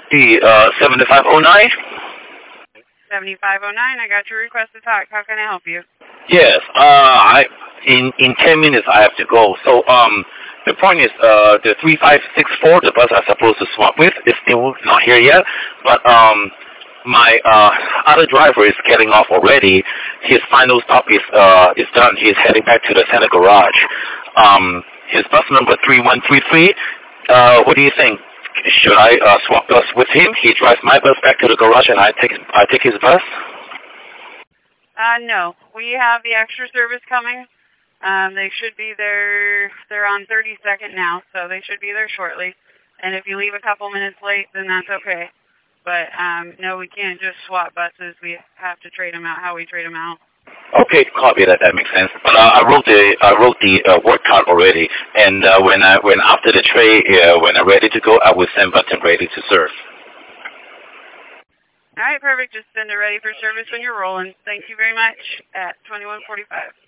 The 7509? 7509, I got your request to talk. How can I help you? Yes. In 10 minutes I have to go. So the point is the 3564, the bus I'm supposed to swap with, is still not here yet. But my other driver is getting off already. His final stop is done. He's heading back to the center garage. His bus number 3133. What do you think? Should I swap bus with him? He drives my bus back to the garage, and I take his bus. No. We have the extra service coming. They should be there. They're on 32nd now, so they should be there shortly. And if you leave a couple minutes late, then that's okay. But no, we can't just swap buses. We have to trade them out. How we trade them out. Okay, copy that. That makes sense. But I wrote the work card already, and when after the trade, when I'm ready to go, I will send button ready to serve. All right, perfect. Just send it ready for service when you're rolling. Thank you very much. At 2145.